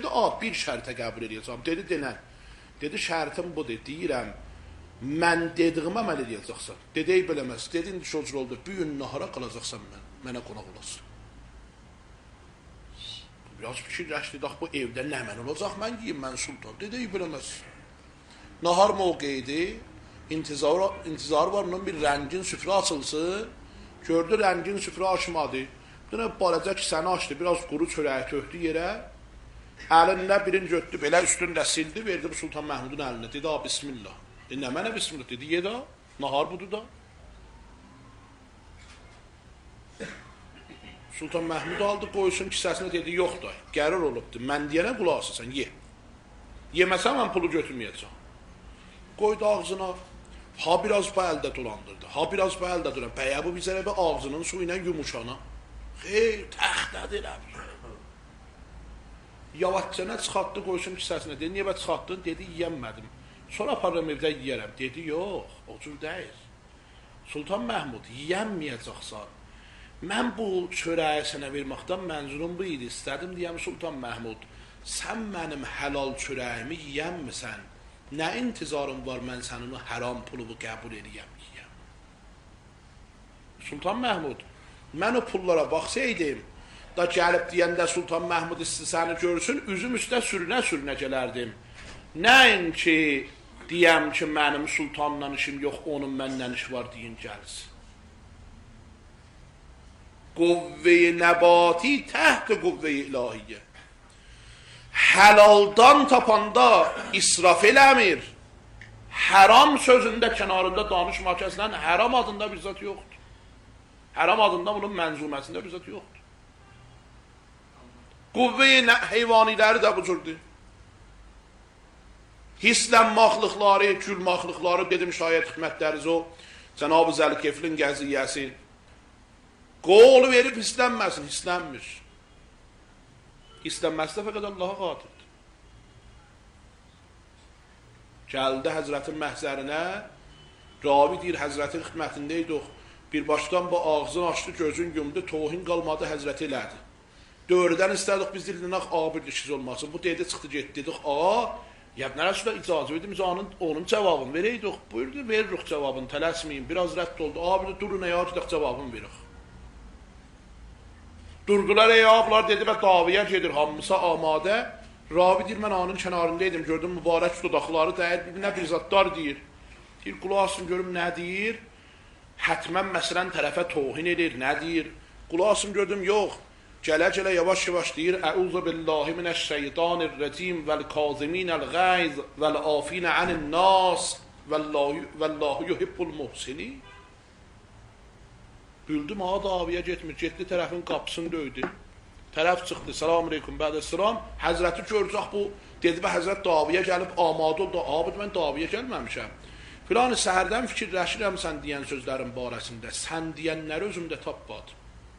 bir şərtə qəbul edəcəm. Dedi, denən. Dedi, şərtim budur, deyirəm, mən dediyimə əməl edəcəksən. Dedi, beləməz. Dedi, indi şocur oldu, bir gün nahara qalacaqsan mənə qonaq olasın. Biraz fikirləşdi, bu evdə nə mən olacaq, mən yiyim, mən sultan. Dedi, beləməz. Nahar mövqeydi, intizarı var, bunun bir rəngin süfrə açılsın. Gördü, rəngin süfrə açmadı. Dünə balacaq ki, səni açdı, biraz quru çörəyi töhdü yerə. Əlinlə birini götdü, belə üstündə sildi, verdi Sultan Məhmudun əlinə. Dedi, bismillah. Nə mənə bismillah? Dedi, ye da, nahar budur da. Sultan Məhmud aldı, qoysun kisəsinə, dedi, yox da, qərar olubdur. Mən deyənə qulaq asırsan, ye. Yeməsən, mən pulu götürməyəcəm. Qoydu ağzına, ha biraz bu əldə dolandırdı, ha biraz bu əldə dolandırdı. Bəyə bu bizərə bir ağzının su ilə yumuşana. Xeyr, təxtədir əbir. Yavaşcana çıxartdı, qoysun kisəsinə. Dedi, niyə bə çıxartdın? Dedi, yiyəmmədim. Sonra aparım evdə yiyərəm. Dedi, yox, o cür deyil. Sultan Məhmud, yiyəmməyəcəksən. Mən bu çörəyi sənə verməkdən mənzurum bu idi. İstədim deyəm, Sultan Məhmud, sən mənim həlal çörəyimi yiyəmmisən? Nə intizarım var, mən sənin haram pulumu qəbul edəyəm, yiyəm. Sultan Məhmud, mən o pullara baxsaydım, da gəlib deyəndə Sultan Məhmud istisəni görsün, üzüm üstə sürünə gələrdim. Nəin ki, deyəm ki, mənim sultanla işim yox, onun məndən iş var deyin gəlsin. Quvve-i nəbati təht-i quvve-i ilahiyyə. Həlaldan tapanda israf eləmir. Həram sözündə kənarında danışma kəsilən həram adında bir zat yoxdur. Həram adında bunun mənzuməsində bir zat yoxdur. Quvve-i heyvaniləri də bu cürdür. Hislən maxlıqları, kül maxlıqları, dedim şayət xidmətləriz o, Cənab-ı Zəlikeflin gəziyyəsi. Qolu verib hislənməsin, hislənmir. Hislənməsi də fəqət Allaha qadirdir. Gəldi Həzrətin məhzərinə, ravi deyir, Həzrətin xidmətindəydik, bir başdan bu ağzını açdı, gözün yumdu, tohin qalmadı, Həzrəti elədi. Dövrdən istədik biz dilinaq ağa bir dişiz olmasın. Bu dedi, çıxdı, getdi, dedik, ağa, yəbnərə şurada icazə verdim, onun cavabını verəydik. Buyurdu, veririk cavabını, tələsməyin, biraz rədd oldu. Ağa, bir də durun, əyəcək cavabını veririk. Durdular, ablar dedi və davaya gedir, hamısa amadə. Ravi deyir, mən anın kənarındaydım, gördüm, mübarək dodaqları dəyir, bir-birinə bir zatlar deyir. Deyir, qulaq asın, görüm, nə deyir? Hətmən məsələn tərəfə tohin edir, nə deyir? Qulaq asın, gördüm, yox. Gələ-gələ yavaş-yavaş deyir, Əuzu billahi minəşşeytanirrəcim vəl-kaziminəl-ğayz vəl-afinə ənin-nas vəllahu yuhibbul muhsini. Büldüm, ağa davaya getmir, getdi tərəfin qapısını döydü. Tərəf çıxdı, selamun aleyküm, bədə-səlam. Həzrəti görəcək bu, dedi və Həzrət davaya gəlib amadə oldu. Abi, mən davaya gəlməmişəm. Filan səhərdən fikirləşirəm sən deyən sözlərin barəsində. Sən deyənləri özümdə tapmadım.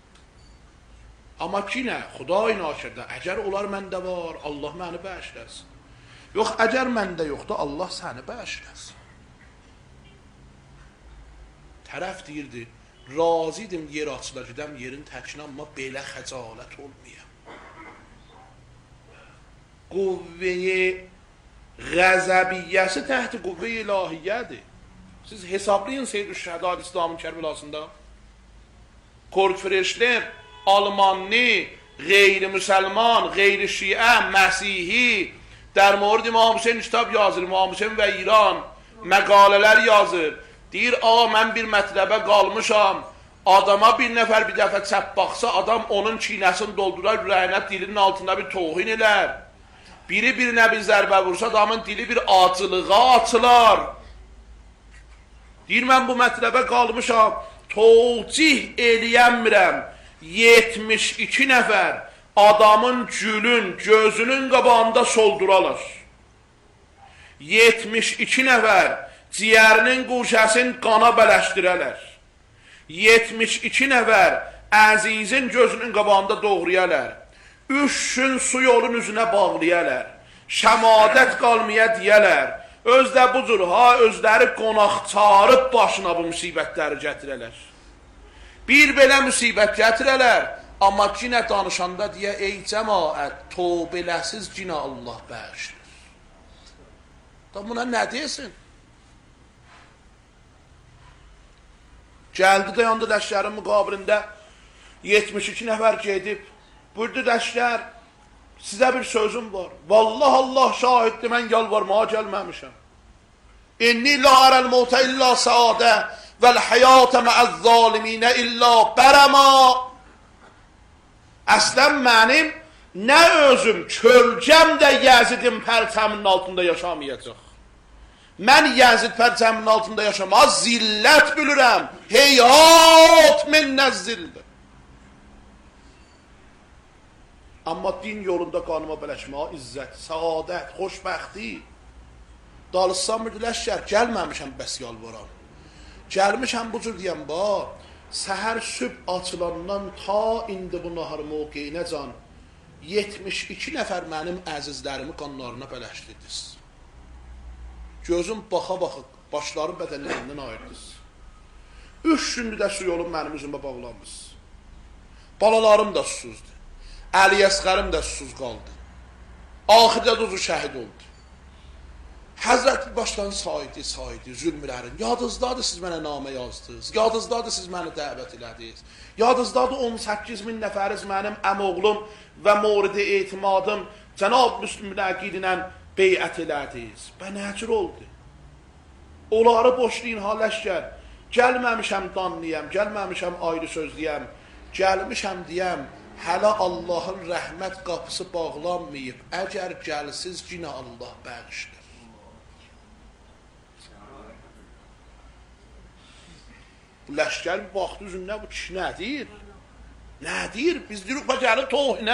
Amma ki nə, Xuday naşirdə, əgər onlar məndə var, Allah məni bəşləsin. Yox, əgər məndə yoxdur, Allah səni bəşləsin. Tərəf deyirdi, razıydım yer açıla gedəm yerin təkinə, amma belə xəcalət olmayam. Quvve-i qəzəbiyyəsi təhti quvve-i ilahiyyədir. Siz hesablayın Seyyid-ül-Şəhədad İslamın Kərbəlasında. Korkfirişlər, Almanlı, qeyri-müsəlman, qeyri-şiə, Məsihi, در مورد امام حسین kitab yazır, İmam Hüseyin və İran məqalələr yazır. Deyir, ağa, mən bir mətləbə qalmışam, adama bir nəfər bir dəfə çəp baxsa, adam onun çiynəsini doldurar, ürəyinə dilinin altında bir tohin elər. Biri birinə bir zərbə vursa, adamın dili bir acılığa açılar. Deyir, mən bu mətləbə qalmışam, tövcih eləyəmirəm, 72 nəfər adamın gülün, gözünün qabağında solduralar. 72 nəfər ciyərinin quşəsini qana bələşdirələr. 72 nəfər əzizin gözünün qabağında doğrayalar. 3 gün su yolun üzünə bağlayalar. Şəmadət qalmaya deyələr. Özdə bu cür, özləri qonaq çağırıb başına bu müsibətləri gətirələr. Bir belə müsibət gətirələr, Amma cinə danışanda deyə, ey cəmaət, tövbə eləsiz cinə Allah bəxşir. Da buna nə desin? Gəldi dayandı ləşkərin müqabilində 72 nəfər gedib. Buyurdu ləşkər, sizə bir sözüm var. Vallahi Allah şahiddir, mən yalvarmağa gəlməmişəm. İnni la arəl mevtə illa səadə vəl həyatə məəz-zaliminə illa bərəma. Əslən mənim nə özüm kölcəm də Yəzidin pərçəminin altında yaşamayacaq. Mən Yəzid pərçəminin altında yaşamağa zillət bilirəm. Heyat minnəz zildir. Amma din yolunda qanıma bələşməyə izzət, səadət, xoşbəxti. Dalıssan bir ləşkər, gəlməmişəm bəs yalvaram. Gəlmişəm bu cür deyəm, səhər sübh açılandan ta indi bu nahar mövqeyinəcən 72 nəfər mənim əzizlərimi qanlarına bələşdirdiniz. Gözüm baxa-baxa, başları bədənlərindən ayırdınız. 3 gündür də su yolum mənim üzümə bağlanmış. Balalarım da susuzdur. Əli Əsqərim də susuz qaldı. Axirdə duzu şəhid oldu. Həzrət başdan saydı, zülmlərin. Yadınızdadır siz mənə namə yazdınız. Yadınızdadır siz məni dəvət elədiniz. Yadınızdadır 18 min nəfəriz mənim əmoğlum və moridi etimadım Cənab Müslümin əqidinə beyət elədiniz. Və nəcür oldu? Onları boşlayın ha ləşkər. Gəlməmişəm danlayam, gəlməmişəm ayrı sözləyəm. Gəlmişəm deyəm, hələ Allahın rəhmət qapısı bağlanmayıb. Əgər gəlsiz yine Allah bəxşdir. Bu ləşkər bir baxdı üzümdə, bu kişi nədir? Nədir? Biz deyirik, gəlib tohinə?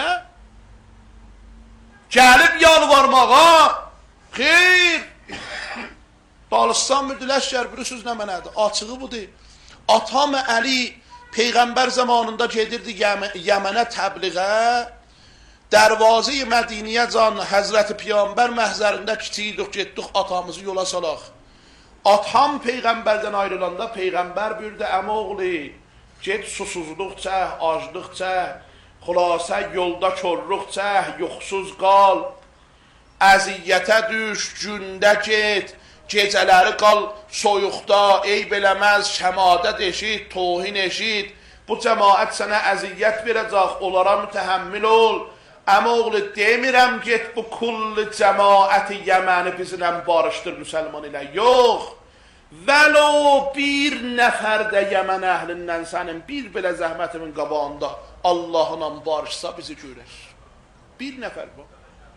Gəlib yalvarmağa? Xeyr! Dalıstan bir ləşkər, bir söz nə mənədir? Açığı budur. Atam Əli Peyğəmbər zamanında gedirdi Yəmənə təbliğə, Dərvazı-i Mədiniyə can Həzrəti Peyğəmbər məhzərində kiçiydik, getdik atamızı yola salaq. Atam Peyğəmbərdən ayrılanda Peyğəmbər buyurdu, əmoğlu, get susuzluqca, aclıqca, xülasə yolda körlükcə, yoxsuz qal, əziyyətə düş, gündə get, gecələri qal soyuqda, eyb eləməz, şəmadət eşit, tohin eşit, bu cəmaət sənə əziyyət verəcək, onlara mütəhəmmil ol. Əmoğlu, demirəm get bu kulli cəmaəti Yəməni bizlə barışdır müsəlman ilə. Yox, vəlo bir nəfər də Yəmən əhlindən sənin bir belə zəhmətimin qabağında Allahla barışsa bizi görər. Bir nəfər bu.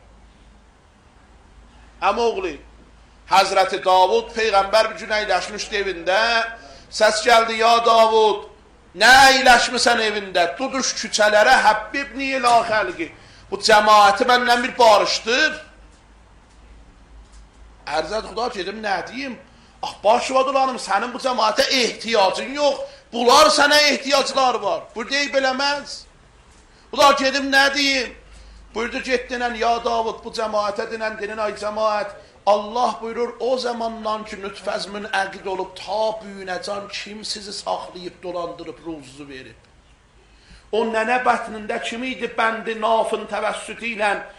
Əmoğlu, Həzrəti Davud Peyğəmbər bir gün əyləşmişdi evində. Səs gəldi, ya Davud, nə əyləşmisən evində? Duduş küçələrə, həbbibni ilə xəlqi. Bu cəmaəti məndən bir barışdır. Ərzət Xuda gedim, nə deyim? Başvadılanım, sənin bu cəmaətə ehtiyacın yox. Bunlar sənə ehtiyaclar var. Bu deyib eləməz. Bunlar gedim, nə deyim? Buyurdu, get denən, ya Davud, bu cəmaətə denən, ay cəmaət, Allah buyurur, o zamandan ki, nütfəzmin əqid olub, ta büyünəcan kim sizi saxlayıb, dolandırıb, ruzuzu verib? O nənə bətnində kim idi bəndi nafın təvəssütü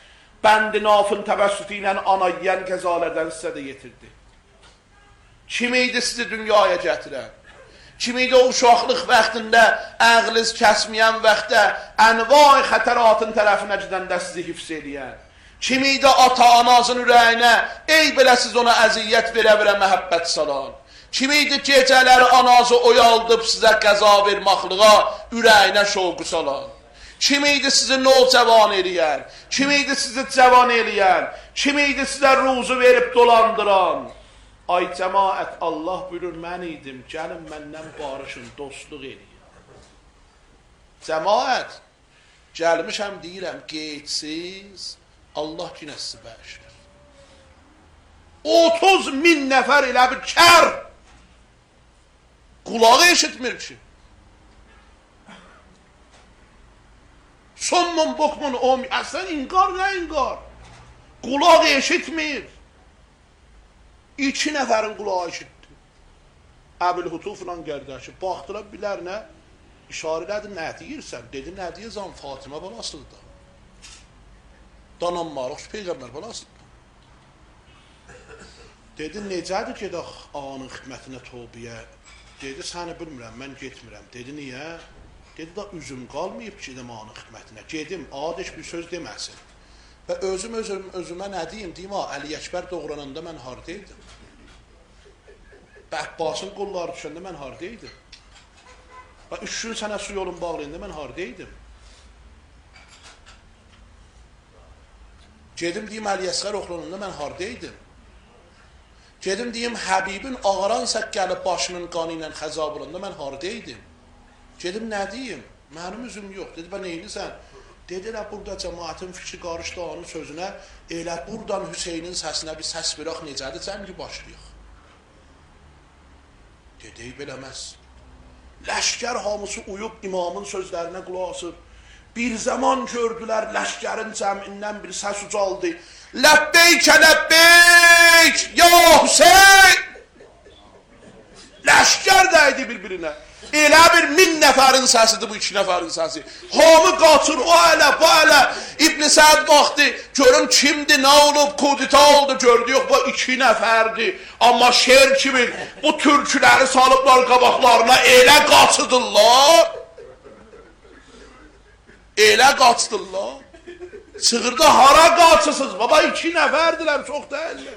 ilə ana yiyən qəzalərdən sizə də yetirdi? Kim idi sizi dünyaya gətirən? Kim idi o uşaqlıq vaxtında, əqliz kəsməyən vaxtda, ənvay xətəratın tərəfinə gedəndə sizi hifz eləyən? Kim idi ata-anasının ürəyinə, ey belə siz ona əziyyət verə-verə məhəbbət salan? Kim idi gecələri anası oyaldıb sizə qəza vermaqlığa, ürəyinə şovqu salan? Kim idi sizi nocəvan eləyən? Kim idi sizi cəvan eləyən? Kim idi sizə ruzu verib dolandıran? Ay cəmaət, Allah buyurur, mən idim, gəlin məndən barışın, dostluq eləyin. Cəmaət, gəlmişəm deyirəm, qeydsiz, Allah yenə sizi bəxşir. 30 min nəfər elə bir kər, qulağı eşitmir ki. Sonmun, bokmun, əslən inqar, nə inqar? Qulaq eşitmir. 2 nəfərin qulağı eşitdi. Əbil Hutufla qərdəşi, baxdılar bilər nə? İşarə elədi, nə deyirsən? Dedi, nə deyirsən? Fatimə balasıdır da. Dananmarıq Peyğəmbər balasıdır. Dedi, necədir gedək ağanın xidmətinə tövbəyə? Dedi, səni bilmirəm, mən getmirəm. Dedi, niyə? Dedi, da üzüm qalmayıb ki, gedim ağanın xidmətinə. Gedim, ağa heç bir söz deməsin. Və özümə nə deyim? Deyim, Əli Əkbər doğrananda mən haradaydım? Və Əbbasın qolları düşəndə mən haradaydım? Və 3 gün sənə su yolun bağlayında mən haradaydım? Gedim, deyim, Əli Əsqər oxlanında mən haradaydım? Gedim, deyim, Həbibin ağaran sək gəlib başının qanı ilə xəzab olanda mən haradaydım? Gedim, nə deyim? Mənim üzüm yox. Dedi, bə neylisən? Dedi, elə burada cəmaətin fikri qarışdı onun sözünə, elə buradan Hüseynin səsinə bir səs verək necədir, cəngi başlayıq. Dedi, beləməz. Ləşkər hamısı uyub imamın sözlərinə qulaq asır. Bir zaman gördülər ləşkərin cəmindən bir səs ucaldı. Ləbbeykə ləbbeyk, ya Hüseyn! Ləşkər dəydi bir-birinə. Elə bir 1000 nəfərin səsidir bu 2 nəfərin səsi. Hamı qaçır, o ələ, bu ələ. İbn Səd baxdı, görün kimdir, nə olub, kudita oldu, gördü, yox, bu 2 nəfərdir. Amma şer kimi bu türküləri salıblar qabaqlarına, elə qaçıdırlar. Elə qaçdırlar. Çığırda hara qaçısınız, baba 2 nəfərdirlər, çox deyirlər.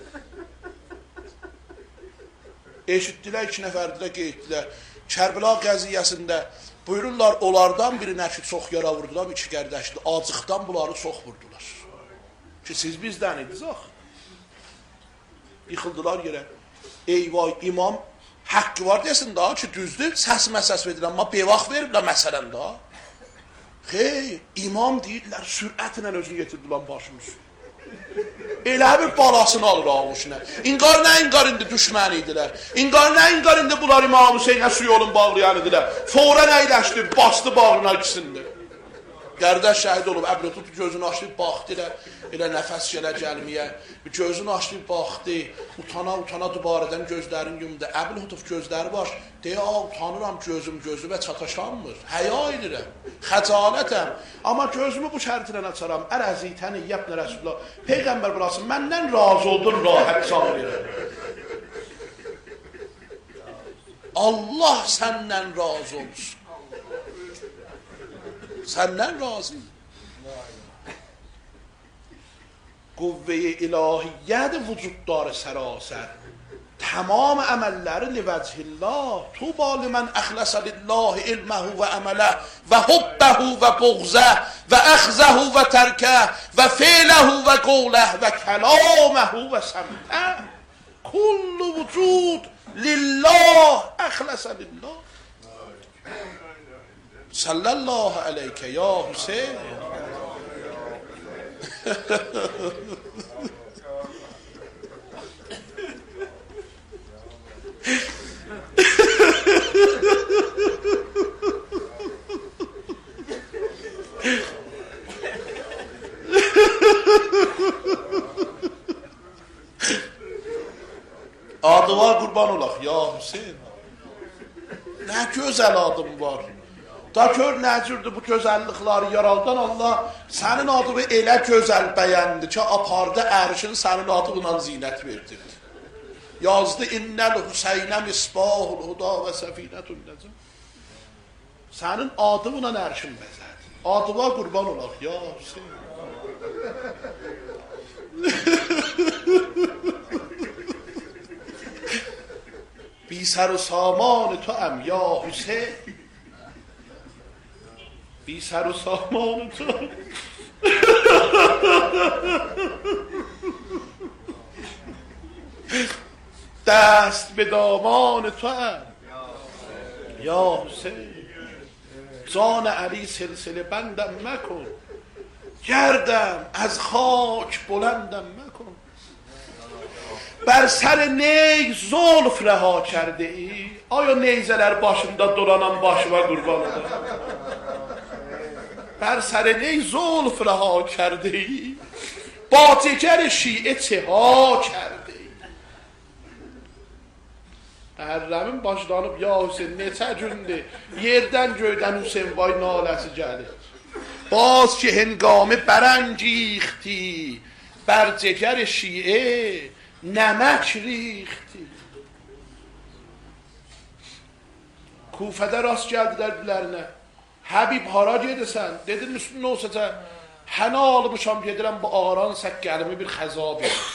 Eşitdilər, 2 nəfərdirlər, qeyddirlər. Kərbəla qəziyyəsində buyururlar, onlardan birinə ki, çox yara vurdular, 2 qərdəşdir, acıqdan bunları çox vurdular. Ki, siz bizdən idiniz, axı. Yıxıldılar yerə. Eyvay, imam haqqı var desin daha ki, düzdür, səs məsəs verirlər, amma bevaq veriblər məsələn daha. Xeyr, imam deyirlər, sürətlə özünü getirdilər başının üstü. Elə bir balasını alır ağuşuna. İnqar nə inqar indi düşmən idilər. İnqar nə inqar indi bunlar İmam Hüseynə su yolun bağlayan idilər. Fora nəyləşdi, bastı bağrına ikisində. Qərdəş şəhid olub, Əbülütub gözünü açdı, baxdı elə nəfəs gəlməyə. Gözünü açdı, baxdı, utana dubarədən gözlərini yumdu. Əbülütub gözləri var, deyə, utanıram gözümə çataşanmır. Həya edirəm, xəcalətəm. Amma gözümü bu şərtinə açaram. Ərəzitəni, yəbnə Rəsulullah. Peyğəmbər burası, məndən razı oldun, rahət can verir. Allah səndən razı olsun. Səndən razıyım. Quvve-i ilahiyyədir vücudları sərasər. Tamam əməlləri livəcihillah. Tuba limən əxləsə lillahi ilməhu və əmələ və hubbəhu və buğzəh və əxzəhu və tərkəh və feyləhu və qovləh və kəlaməhu və səmtəh. Kullu vücud lillah əxləsə lillah. Sallallahu aleyke ya Hüseyin. Adıva qurban olaq ya Hüseyin. Nə gözəl adım var. Da gör nə cürdür bu gözəllikləri yaraldan Allah sənin adını elə gözəl bəyəndi ki, apardı ərşin sənin adına zinət verdirdi. Yazdı innəl Hüseynə misbahul huda və səfinətun nəzəm. Sənin adınla ərşin bəzədi. Adıva qurban olaq ya Hüseyin. Bi sər-u saman tuəm ya Hüseyin. Bi sər-u saman tuəm. دست به دامان تو هم یا حسین جان علی سلسله بندم مکن گردم از خاک بلندم مکن بر سر ney زلف رها کرده ای آیا نیزeler başında dolanan başıma kurban olayım بر سر ney زلف رها کرده ای باتگر شیعه چه ها کرده Məhərrəmin başlanıb, ya Hüseyin, neçə gündür, yerdən göydən Hüseyin vay naləsi gəlir. Baz ki hengami bərəngixti, bər cəgər şiə, nəmək rixti. Kufədə rast gəldilər bilərinə. Həbib hara gedirsən? Dedi Müslüman olsa hənə almışam gedirəm bu ağaran səkkəlimi bir xəzab edir.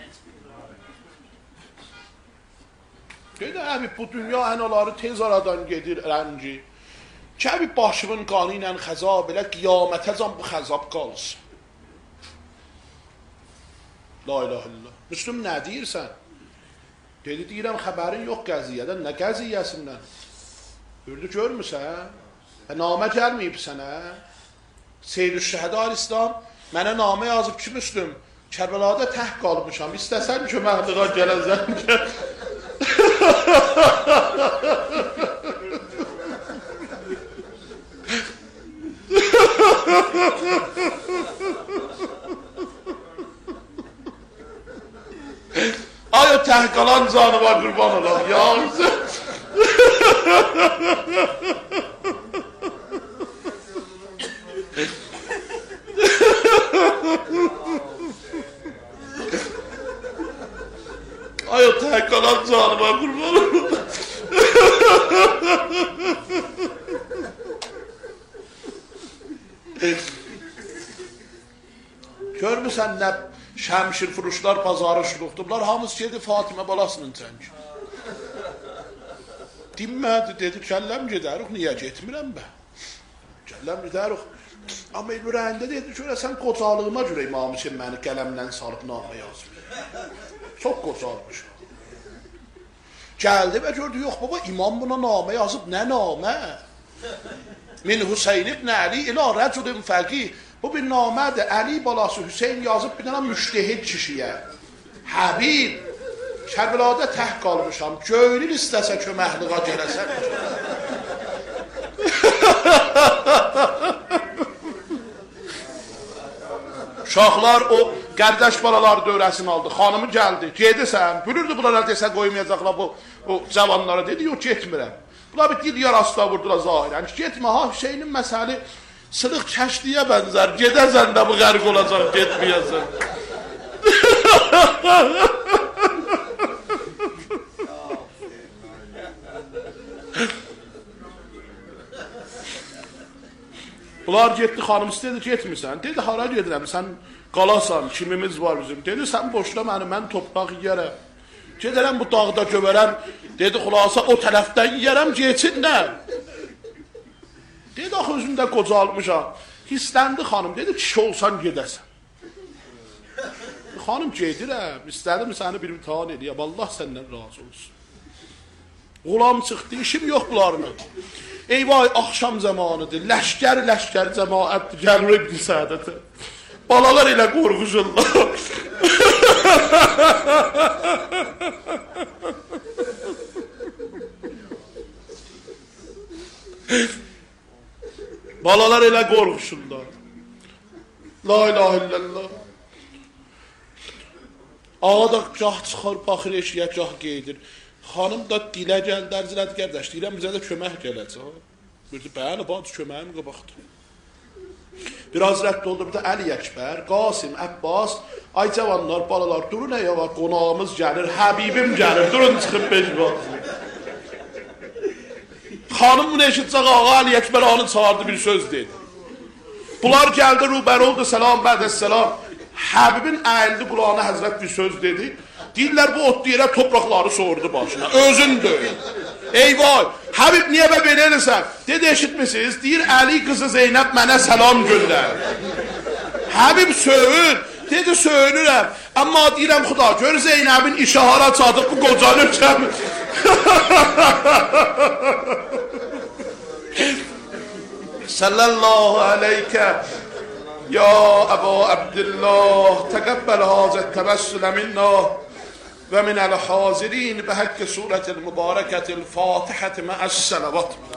Dedi Həbib bu dünya hənaları tez aradan gedir rənci. Kəbib başımın qanı ilə xəzab elə qiyamətəcən bu xəzab qalsın. La ilahe illallah. Müslüm nə deyirsən? Dedi deyirəm xəbərin yox qəziyyədən. Nə qəziyyəsindən? Gördü görmüsən? Namə gəlməyib sənə. Seyyid-ül-Şəhədə al-İslam mənə namə yazıb ki Müslüm, Kərbəlada təhq qalıbmışam. İstəsən köməkliğa gələcəm ki. Ay o təhq qalan canıma qurban olam. Ya ay o təhq qalan canıma qurban olam. Görmüsən nə şəmşir furuşlar pazarı şuluqdurlar, hamısı geldi Fatimə balasının çənki. Dinmədi, dedi kəlləm gedərik, niyə getmirəm bə? Kəlləm gedərik. Amma ürəyində dedi, görəsən qocalığıma görə İmam Hüseyin məni qələmlə sarıb namə yazmır. Çox qocalmış. Gəldi və gördü, yox baba, imam buna namə yazıb, nə namə? Min Hüseyin ibn Əli ilə rəculun fəqih. Bu bir namədir, Əli balası Hüseyin yazıb bir dənə müştehid kişiyə. Həbib, Kərbəlada təhq qalmışam, göynül istəsə köməkliğa gələsən. Uşaqlar o qardaş balalar dövrəsini aldı, xanımı gəldi, gedirsən, bülürdü bunlara desə qoymayacaqlar bu cavanlara, dedi, yox getmirəm. Bunlar bir dil yarasına vurdular zahirən, getmə ha, Hüseynin məsəli sılıq kəşliyə bənzər, gedəsən də bu qərq olacaq, getməyəsən. Bunlar getdi, xanım istedi, getmirsən. Dedi, hara gedirəm, sən qalasan, kimimiz var bizim. Dedi, sən boşla məni, mən topraq yiyərəm. Gedərəm bu dağda gövərəm. Dedi, xulasa o tərəfdən yiyərəm, geçin nə? Dedi, axı özündə qocalmışam. Hissləndi xanım, dedi, kişi olsan gedəsən. Xanım gedirəm, istədim səni bir imtihan edəyəm, Allah səndən razı olsun. Qulam çıxdı, işim yox bunlarına. Eyvay, axşam zamanıdır, ləşkər cəmaətdir, gəlmir ibn Sədətə. Balalar ilə qorğuşurlar. Balalar ilə qorğuşurlar. La ilahe illallah. Ağa da gah çıxar, baxır eşiyə, gah qeydir. Xanım da dilə gəldi, ərzlədi, qardaş, deyirəm, bizə də kömək gələcək. Buyurdu, bəli, bax, köməyim qabaqdır. Biraz rədd oldu, bir də Əli Əkbər, Qasim, Əbbas, ay cavanlar, balalar, durun əyava, qonağımız gəlir, Həbibim gəlir, durun çıxıb beş baxsın. Xanım bunu eşitcək, ağa Əli Əkbər anı çağırdı, bir söz dedi. Bunlar gəldi, rubər oldu, səlam, bədəssəlam. Həbibin əyildi qulağına həzrət bir söz dedi. Deyirlər, bu otlu yerə topraqları soğurdu başına. Özün döyün. Eyvay, Həbib niyə belə edirsən? Dedi, eşitmişsiniz, deyir, Əli qızı Zeynəb mənə səlam göndər. Həbib söyür. Dedi, söyünürəm. Amma deyirəm, xuda, gör Zeynəbin işahara çadıb, bu qocanır kəmir. Sallallahu aleykə. Ya Əbu Abdillah, təqəbbəl hazət təbəssülə minnə. ومن الحاضرين بحق سورة المباركة الفاتحة مع الصلوات.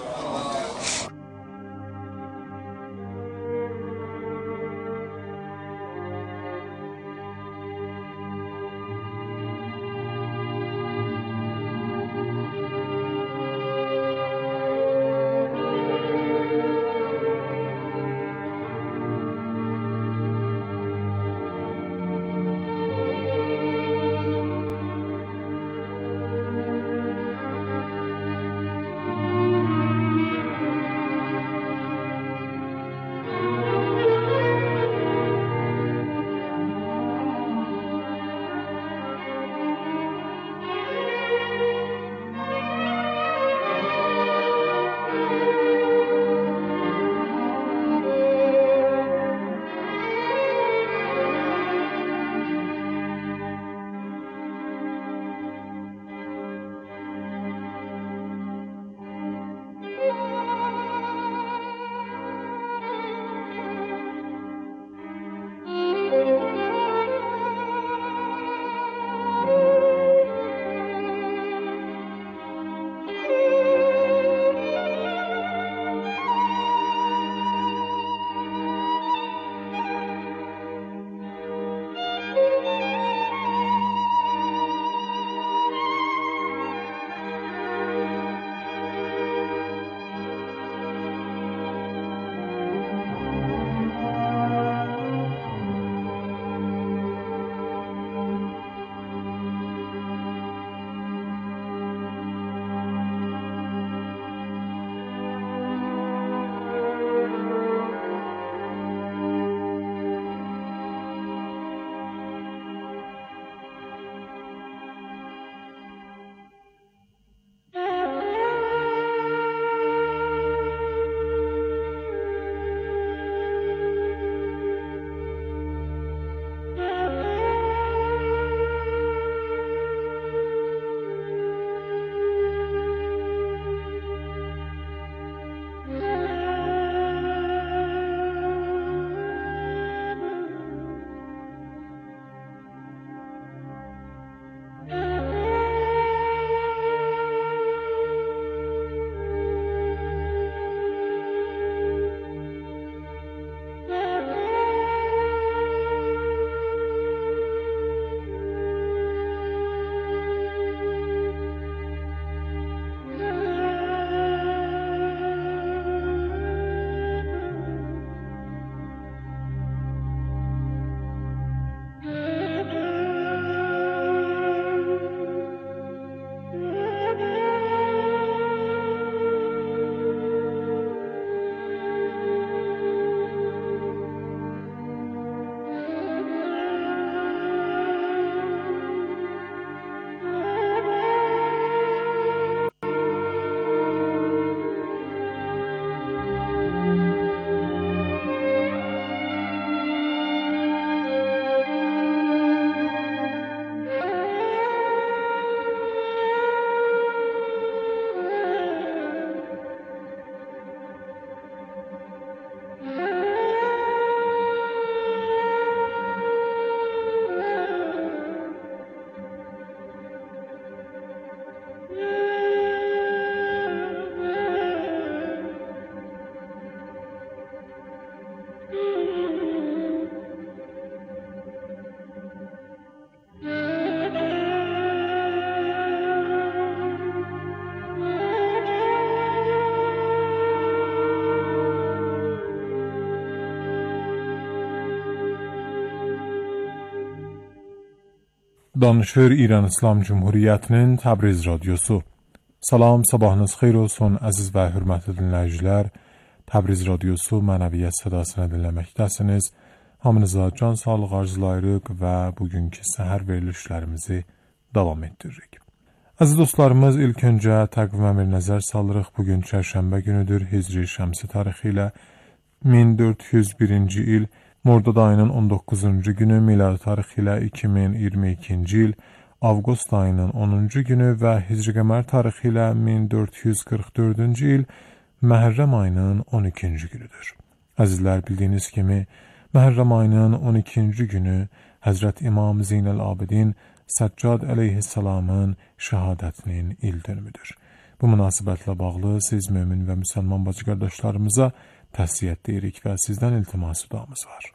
Danışır İran İslam Cumhuriyyətinin Təbriz Radyosu. Salam, sabahınız xeyir olsun əziz və hörmətli dinləyicilər. Təbriz Radyosu mənəviyyət sədasını dinləməkdəsiniz. Hamınıza can sağlığı arzulayırıq və bugünkü səhər verilişlərimizi davam etdiririk. Əziz dostlarımız, ilk öncə təqvimə bir nəzər salırıq. Bugün çərşənbə günüdür. Hicri şəmsi tarixi ilə 1401-ci il Mordad ayının 19-cu günü, miladi tarixi ilə 2022-ci il Avqust ayının 10-cu günü və Hicri qəmər tarixi ilə 1444-cü il Məhərrəm ayının 12-ci günüdür. Əzizlər, bildiyiniz kimi Məhərrəm ayının 12-ci günü Həzrət İmam Zeynəl-Abidin Səccad əleyhissalamın şəhadətinin il dönümüdür. Bu münasibətlə bağlı siz mömin və müsəlman bacı qardaşlarımıza təsiyyət deyirik və sizdən iltimas duamız var.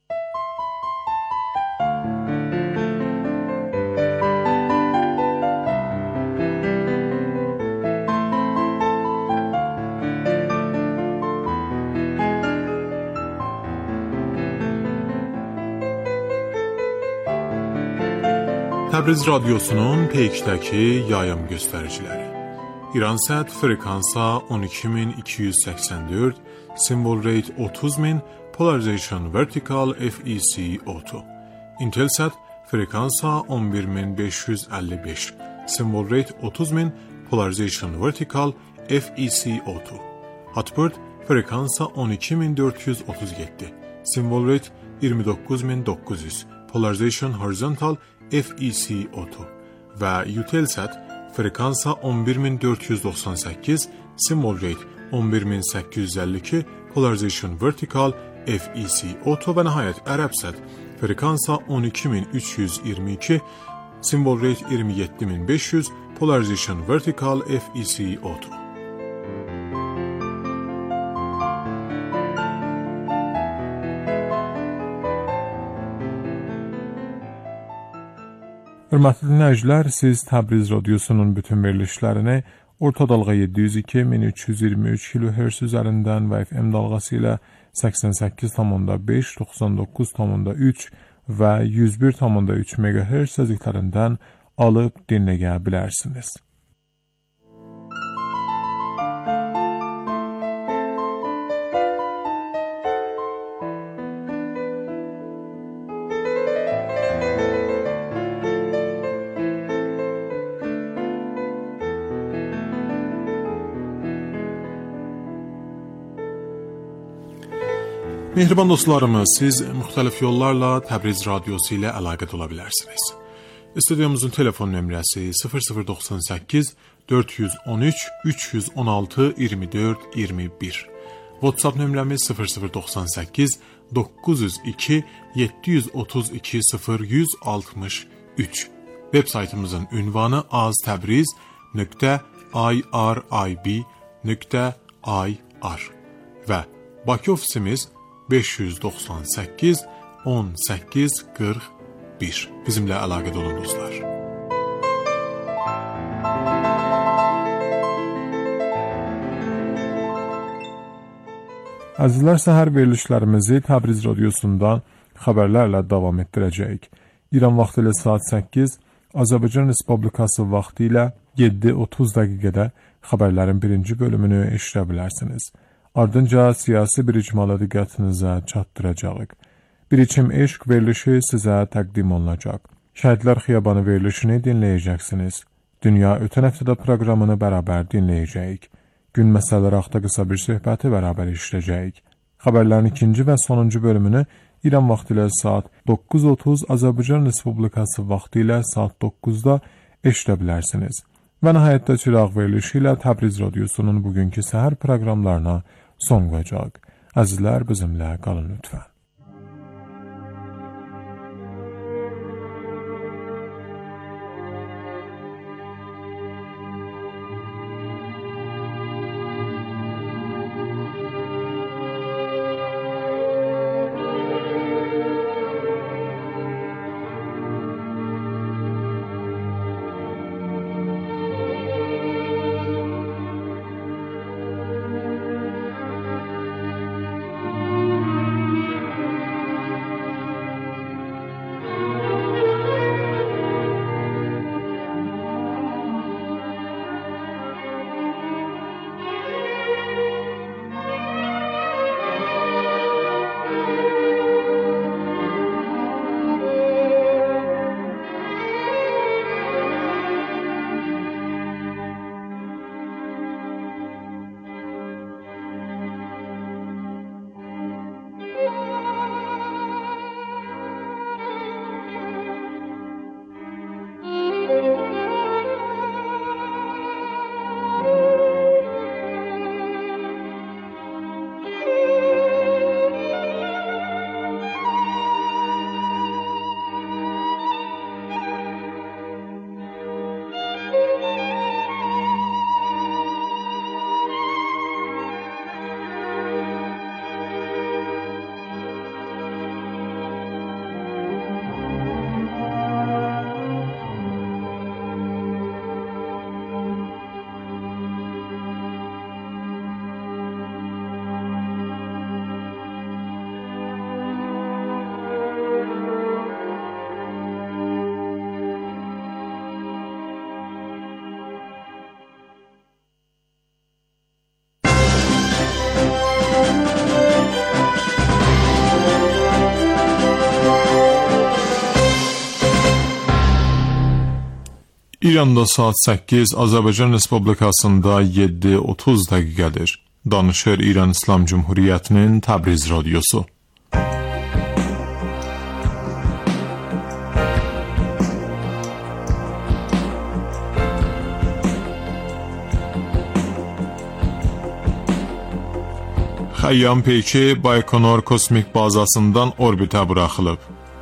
Təbriz Radyosu'nun PEYK'dəki yayım göstəriciləri. İransat frekansa 12284, symbol rate 30000, polarization vertical FEC auto. Intelsat frekansa 11555, symbol rate 30000, polarization vertical FEC auto. Hotbird frekansa 12437, symbol rate 29900, polarization horizontal FEC auto və Eutelsat frekansa 11498, symbol rate 11852, polarization vertical FEC auto və nəhayət Ərəbsat frekansa 12322, symbol rate 27500, polarization vertical FEC auto. Hörmətli dinləyicilər, siz Təbriz Radyosu'nun bütün verilişlərini orta dalğa 702-1323 kHz üzərindən və FM dalğası ilə 88,5, 99,3 və 101,3 MHz səzilərindən alıb dinləyə bilərsiniz. Mehriban dostlarımız, siz müxtəlif yollarla Təbriz Radyosu ilə əlaqədə ola bilərsiniz. Stüdyomuzun telefon nömrəsi 0098 413 316 24 21. WhatsApp nömrəmiz 0098 902 732 0163. Web saytımızın ünvanı aztabriz.irib.ir və Bakı ofisimiz 598 18 41. Bizimlə əlaqədə olun dostlar. Əzizlər, səhər verilişlərimizi Təbriz Radyosu'ndan xəbərlərlə davam etdirəcəyik. İran vaxtı ilə saat 8, Azərbaycan Respublikası vaxtı ilə 7:30 dəqiqədə xəbərlərin birinci bölümünü eşidə bilərsiniz. Ardınca siyasi bir icmalı diqqətinizə çatdıracağıq. Bir içim eşq verilişi sizə təqdim olunacaq. Şəhidlər Xiyabanı verilişini dinləyəcəksiniz. Dünya ötən həftədə proqramını bərabər dinləyəcəyik. Gün məsələləri haqda qısa bir söhbəti bərabər işləyəcəyik. Xəbərlərin ikinci və sonuncu bölümünü İran vaxtı ilə saat 9:30, Azərbaycan Respublikası vaxtı ilə saat 9-da eşidə bilərsiniz. Və nəhayətdə çıraq verilişi ilə Təbriz Radyosu'nun bugünkü səhər proqramlarına son qoyacaq. Əzizlər, bizimlə qalın lütfən. İranda saat 8, Azərbaycan Respublikasında 7:30 dəqiqədir. Danışır İran İslam Cumhuriyyətinin Təbriz radiosu. Xəyyam peyki Baykonur kosmik bazasından orbitə buraxılıb.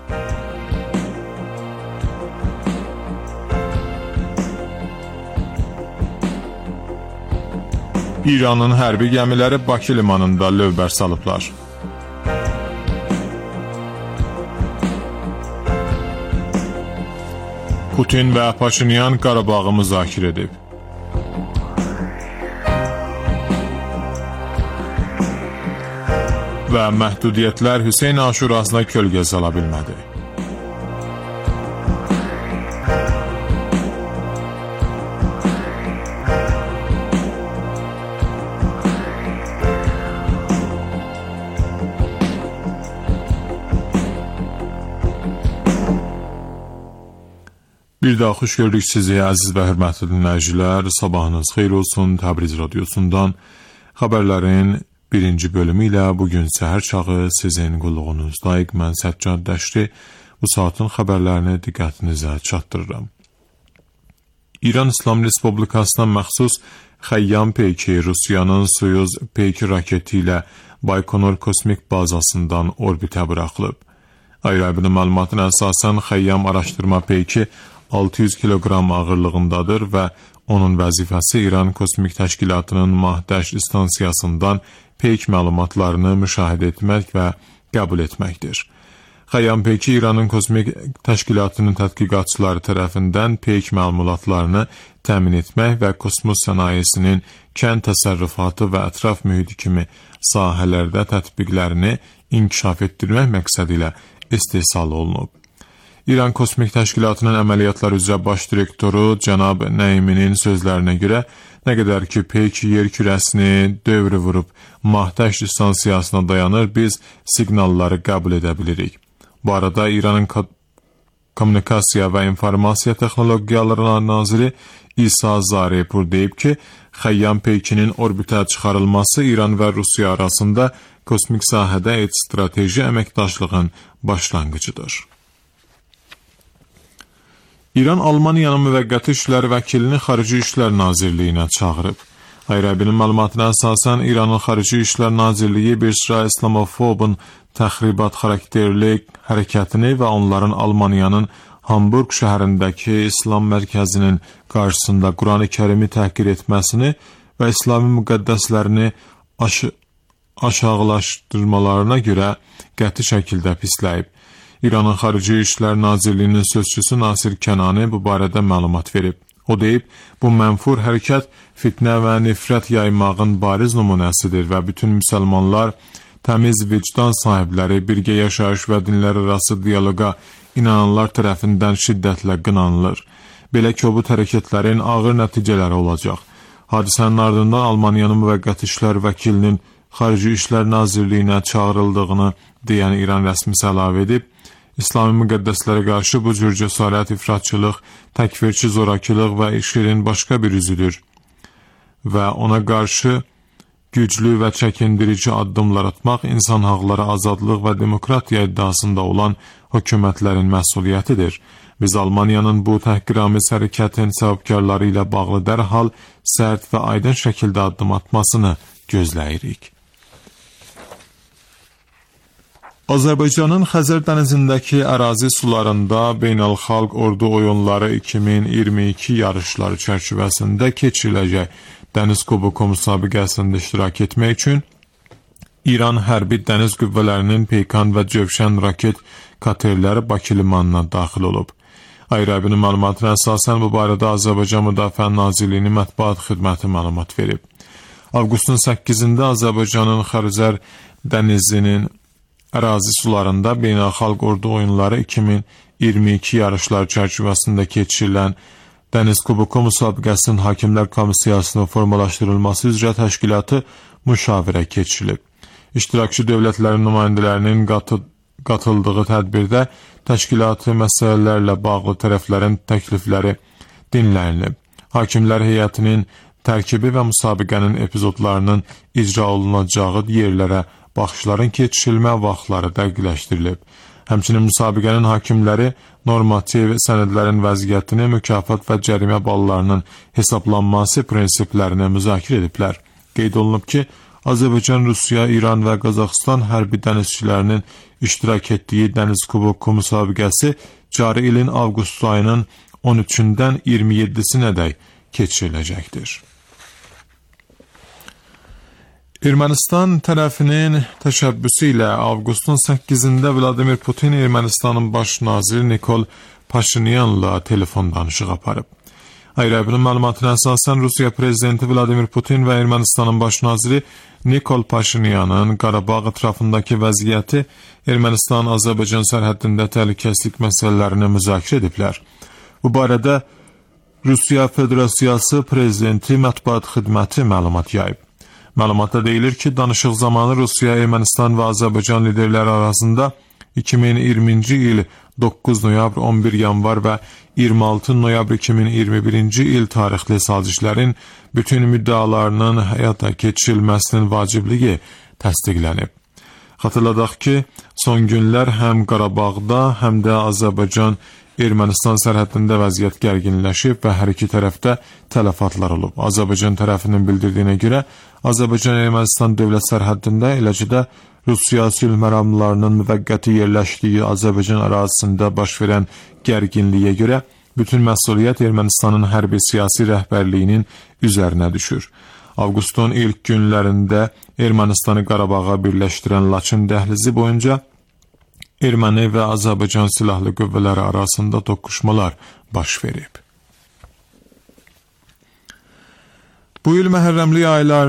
İranın hərbi gəmiləri Bakı limanında lövbər salıblar. Putin və Paşinyan Qarabağı müzakirə edib. Və məhdudiyyətlər Hüseyn Aşurasına kölgə sala bilmədi. Bir daha xoş gördük sizi əziz və hörmətli dinləyicilər. Sabahınız xeyir olsun. Təbriz radiosundan xəbərlərin birinci bölümü ilə bugün səhər çağı sizin qulluğunuzdayıq. Mən Səccad Dəşri bu saatin xəbərlərini diqqətinizə çatdırıram. İran İslam Respublikasına məxsus Xəyyam peyki Rusiyanın Soyuz peyki raketi ilə Baykonur kosmik bazasından orbitə buraxılıb. Ayrı-ayrı məlumatına əsasən Xəyyam araşdırma peyki 600 kiloqram ağırlığındadır və onun vəzifəsi İran Kosmik Təşkilatının Mahdəş istansiyasından peyk məlumatlarını müşahidə etmək və qəbul etməkdir. Xəyyam peyki İranın Kosmik Təşkilatının tədqiqatçıları tərəfindən peyk məlumatlarını təmin etmək və kosmos sənayesinin kənd təsərrüfatı və ətraf mühiti kimi sahələrdə tətbiqlərini inkişaf etdirmək məqsədi ilə istehsal olunub. İran Kosmik Təşkilatının əməliyyatlar üzrə baş direktoru cənab Nəiminin sözlərinə görə, nə qədər ki peyk yer kürəsini dövrü vurub Mahdəş istansiyasına dayanır, biz siqnalları qəbul edə bilirik. Bu arada İranın Kommunikasiya və İnformasiya Texnologiyaları naziri İsa Zarepur deyib ki, Xəyyam peykinin orbitə çıxarılması İran və Rusiya arasında kosmik sahədə strateji əməkdaşlığın başlanğıcıdır. İran Almaniyanın müvəqqəti işlər vəkilini Xarici İşlər Nazirliyinə çağırıb. Ayrı-ayrı məlumatına əsasən İranın Xarici İşlər Nazirliyi bir sıra İslamofobun təxribat xarakterli hərəkətini və onların Almaniyanın Hamburg şəhərindəki İslam mərkəzinin qarşısında Quran-ı Kərimi təhqir etməsini və İslami müqəddəslərini aşağılaşdırmalarına görə qəti şəkildə pisləyib. İranın Xarici İşlər Nazirliyinin sözçüsü Nasir Kənani bu barədə məlumat verib. O deyib, bu mənfur hərəkət fitnə və nifrət yaymağın bariz nümunəsidir və bütün müsəlmanlar, təmiz vicdan sahibləri, birgə yaşayış və dinlər arası diyaloqa inananlar tərəfindən şiddətlə qınanılır. Belə kobud hərəkətlərin ağır nəticələri olacaq. Hadisənin ardından Almaniyanın müvəqqəti işlər vəkilinin Xarici İşlər Nazirliyinə çağırıldığını deyən İran rəsmisi əlavə edib, İslami müqəddəslərə qarşı bu cür cəsarət, ifratçılıq, təkfirçi zorakılıq və işğalın başqa bir üzüdür və ona qarşı güclü və çəkindirici addımlar atmaq insan haqları, azadlıq və demokratiya iddiasında olan hökumətlərin məsuliyyətidir. Biz Almaniyanın bu təhqiramiz hərəkətin səbəbkarları ilə bağlı dərhal sərt və aydın şəkildə addım atmasını gözləyirik. Azərbaycanın Xəzər dənizindəki ərazi sularında Beynəlxalq Ordu Oyunları 2022 yarışları çərçivəsində keçiriləcək Dəniz Kuboku müsabiqəsində iştirak etmək üçün İran Hərbi Dəniz Qüvvələrinin Peykan və Cövşən raket katerləri Bakı limanına daxil olub. Ayrı-ayrı məlumatına əsasən bu barədə Azərbaycan Müdafiə Nazirliyinin mətbuat xidməti məlumat verib. Avqustun 8-də Azərbaycanın Xəzər dənizinin ərazi sularında Beynəlxalq Ordu Oyunları 2022 yarışlar çərçivəsində keçirilən Dəniz Kuboku müsabiqəsinin Hakimlər Komissiyasının formalaşdırılması üzrə təşkilatı müşavirə keçirilib. İştirakçı dövlətlərin nümayəndələrinin qatıldığı tədbirdə təşkilatı məsələlərlə bağlı tərəflərin təklifləri dinlənilib. Hakimlər heyətinin tərkibi və müsabiqənin epizodlarının icra olunacağı yerlərə baxışların keçirilmə vaxtları dəqiqləşdirilib. Həmçinin müsabiqənin hakimləri normativ sənədlərin vəziyyətini, mükafat və cərimə ballarının hesablanması prinsiplərini müzakirə ediblər. Qeyd olunub ki, Azərbaycan, Rusiya, İran və Qazaxıstan hərbi dənizçilərinin iştirak etdiyi Dəniz Kuboku müsabiqəsi cari ilin avqust ayının 13-dən 27-sinədək keçiriləcəkdir. Ermənistan tərəfinin təşəbbüsü ilə avqustun 8-də Vladimir Putin Ermənistanın baş naziri Nikol Paşinyanla telefon danışığı aparıb. Ayrı-ayrı məlumatına əsasən Rusiya prezidenti Vladimir Putin və Ermənistanın baş naziri Nikol Paşinyanın Qarabağ ətrafındakı vəziyyəti, Ermənistan-Azərbaycan sərhəddində təhlükəsizlik məsələlərini müzakirə ediblər. Bu barədə Rusiya Federasiyası prezidenti mətbuat xidməti məlumat yayıb. Məlumatda deyilir ki, danışıq zamanı Rusiya, Ermənistan və Azərbaycan liderləri arasında 2020-ci il 9 noyabr, 11 yanvar və 26 noyabr 2021-ci il tarixli sazişlərin bütün müddəalarının həyata keçirilməsinin vacibliyi təsdiqlənib. Xatırladaq ki, son günlər həm Qarabağda, həm də Azərbaycan Ermənistan sərhədində vəziyyət gərginləşib və hər iki tərəfdə tələfatlar olub. Azərbaycan tərəfinin bildirdiyinə görə, Azərbaycan-Ermənistan dövlət sərhəddində, eləcə də Rusiya sülh məramlarının müvəqqəti yerləşdiyi Azərbaycan ərazisində baş verən gərginliyə görə bütün məsuliyyət Ermənistanın hərbi siyasi rəhbərliyinin üzərinə düşür. Avqustun ilk günlərində Ermənistanı Qarabağa birləşdirən Laçın dəhlizi boyunca Erməni və Azərbaycan silahlı qüvvələri arasında toqquşmalar baş verib. Bu il məhərrəmlik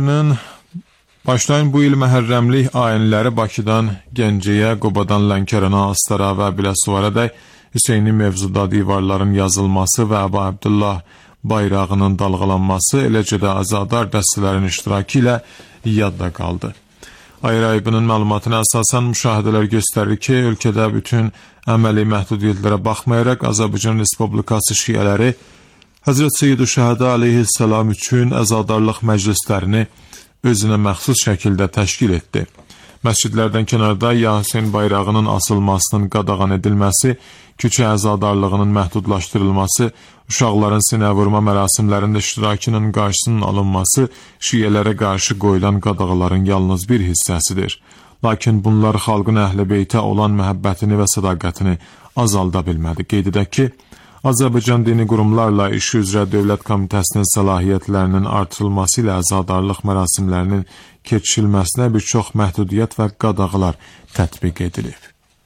ayinləri Bakıdan Gəncəyə, Qobadan Lənkərana, Astara və Biləsuvarədək Hüseyni mövzuda divarların yazılması və Əbu Abdullah bayrağının dalğalanması, eləcə də azadar dəstələrin iştirakı ilə yadda qaldı. Ayrı-ayrının məlumatına əsasən müşahidələr göstərir ki, ölkədə bütün əməli məhdudiyyətlərə baxmayaraq Azərbaycan Respublikası şiələri Həzrət Seyyid-i Şəhədə aleyhisselam üçün əzadarlıq məclislərini özünə məxsus şəkildə təşkil etdi. Məscidlərdən kənarda Ya Hüseyn bayrağının asılmasının qadağan edilməsi, küçə əzadarlığının məhdudlaşdırılması, uşaqların sinə vurma mərasimlərində iştirakının qarşısının alınması şiələrə qarşı qoyulan qadağaların yalnız bir hissəsidir. Lakin bunlar xalqın əhl-i beytə olan məhəbbətini və sədaqətini azalda bilmədi. Qeyd edək ki, Azərbaycan dini qurumlarla işi üzrə Dövlət Komitəsinin səlahiyyətlərinin artırılması ilə əzadarlıq mərasimlərinin keçirilməsinə bir çox məhdudiyyət və qadağalar tətbiq edilib.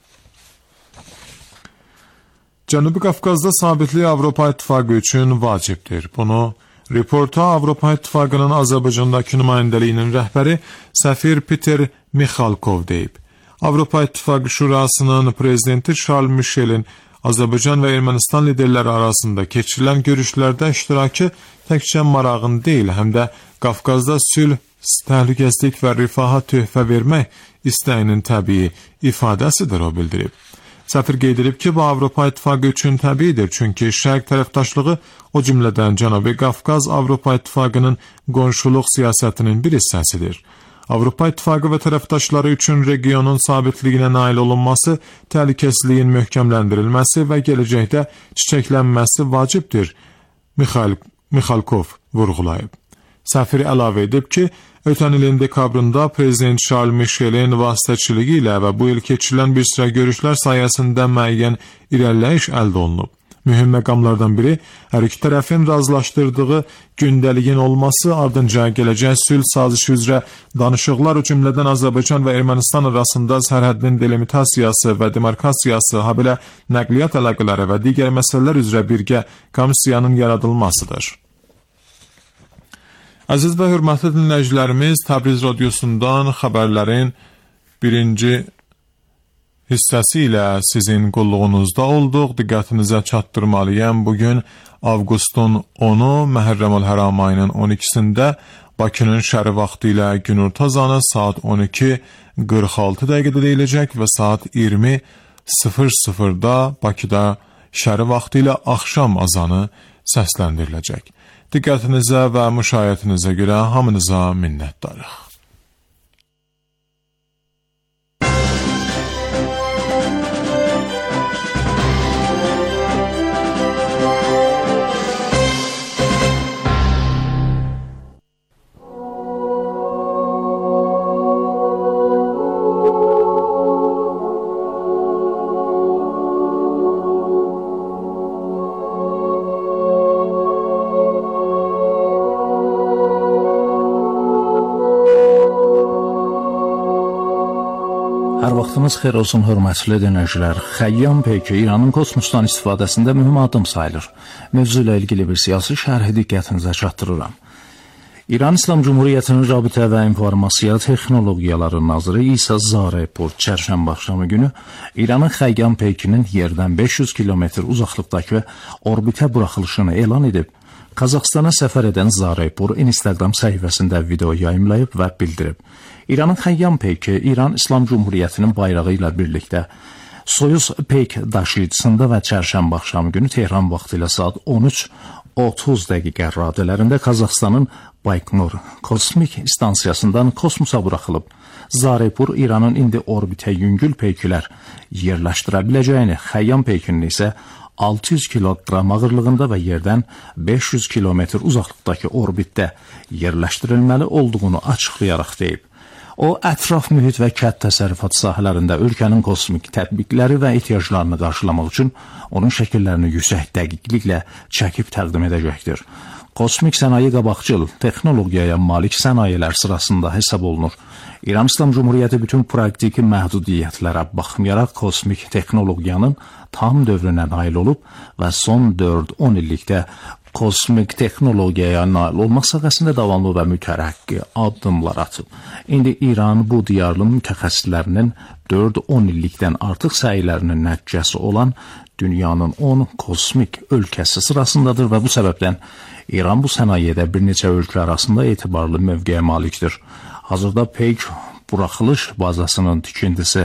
Cənubi Qafqazda sabitlik Avropa İttifaqı üçün vacibdir. Bunu reporta Avropa İttifaqının Azərbaycandakı nümayəndəliyinin rəhbəri səfir Peter Mixalkov deyib. Avropa İttifaqı Şurasının prezidenti Charles Michelin Azərbaycan və Ermənistan liderləri arasında keçirilən görüşlərdə iştirakı təkcə marağın deyil, həm də Qafqazda sülh, təhlükəsizlik və rifaha töhfə vermək istəyinin təbii ifadəsidir, o bildirib. Səfir qeyd edib ki, bu Avropa İttifaqı üçün təbiidir, çünki şərq tərəfdaşlığı, o cümlədən Cənubi Qafqaz Avropa İttifaqının qonşuluq siyasətinin bir hissəsidir. Avropa İttifaqı və tərəfdaşları üçün regionun sabitliyinə nail olunması, təhlükəsizliyin möhkəmləndirilməsi və gələcəkdə çiçəklənməsi vacibdir, Mixalkov vurğulayıb. Səfir əlavə edib ki, ötən ilin dekabrında Prezident Charles Michelin vasitəçiliyi ilə və bu il keçirilən bir sıra görüşlər sayəsində müəyyən irəliləyiş əldə olunub. Mühüm məqamlardan biri, hər iki tərəfin razılaşdırdığı gündəliyin olması, ardınca gələcək sülh sazişi üzrə danışıqlar, o cümlədən Azərbaycan və Ermənistan arasında sərhədin delimitasiyası və demarkasiyası, habelə nəqliyyat əlaqələri və digər məsələlər üzrə birgə komissiyanın yaradılmasıdır. Əziz və hörmətli dinləyicilərimiz, Təbriz radiosundan xəbərlərin birinci hissəsi ilə sizin qulluğunuzda olduq. Diqqətinizə çatdırmalıyam. Bugün avqustun 10-u Məhərrəmül Həram ayının 12-sində Bakının şəri vaxtı ilə günorta azanı saat 12:46 dəqiqədə deyiləcək və saat 20:00-da Bakıda şəri vaxtı ilə axşam azanı səsləndiriləcək. Diqqətinizə və müşahiyyətinizə görə hamınıza minnətdarıq. Hər vaxtınız xeyir olsun, hörmətli dinləyicilər. Xəyyam peyki İranın kosmosdan istifadəsində mühüm addım sayılır. Mövzu ilə ilgili bir siyasi şərhi diqqətinizə çatdırıram. İran İslam Cumhuriyyətinin Rabitə və İnformasiya Texnologiyaları Naziri İsa Zarepur çərşənbə axşamı günü İranın Xəyyam peykinin yerdən 500 kilometr uzaqlıqdakı orbitə buraxılışını elan edib. Qazaxstana səfər edən Zarepur Instagram səhifəsində video yayımlayıb və bildirib. İranın Xəyyam peyki İran İslam Cumhuriyyətinin bayrağı ilə birlikdə Soyuz peyk daşıyıcısında və çərşənbə axşamı günü Tehran vaxtı ilə saat 13:30 dəqiqə radələrində Qazaxstanın Bayknur kosmik stansiyasından kosmosa buraxılıb. Zarepur İranın indi orbitə yüngül peyklər yerləşdirə biləcəyini, Xəyyam peykinin isə 600 kiloqram ağırlığında və yerdən 500 kilometr uzaqlıqdakı orbitdə yerləşdirilməli olduğunu açıqlayaraq deyib. O, ətraf mühit və kənd təsərrüfat sahələrində ölkənin kosmik tətbiqləri və ehtiyaclarını qarşılamaq üçün onun şəkillərini yüksək dəqiqliklə çəkib təqdim edəcəkdir. Kosmik sənaye qabaqcıl, texnologiyaya malik sənayələr sırasında hesab olunur. İran İslam Cumhuriyyəti bütün praktiki məhdudiyyətlərə baxmayaraq kosmik texnologiyanın tam dövrünə nail olub və son 4-10 illikdə kosmik texnologiyaya nail olmaq sahəsində davamlı və mütərəqqi addımlar atıb. İndi İran bu diyarlı mütəxəssislərinin 4-10 illikdən artıq səylərinin nəticəsi olan dünyanın 10 kosmik ölkəsi sırasındadır və bu səbəbdən İran bu sənayedə bir neçə ölkə arasında etibarlı mövqeyə malikdir. Hazırda peyk buraxılış bazasının tikintisi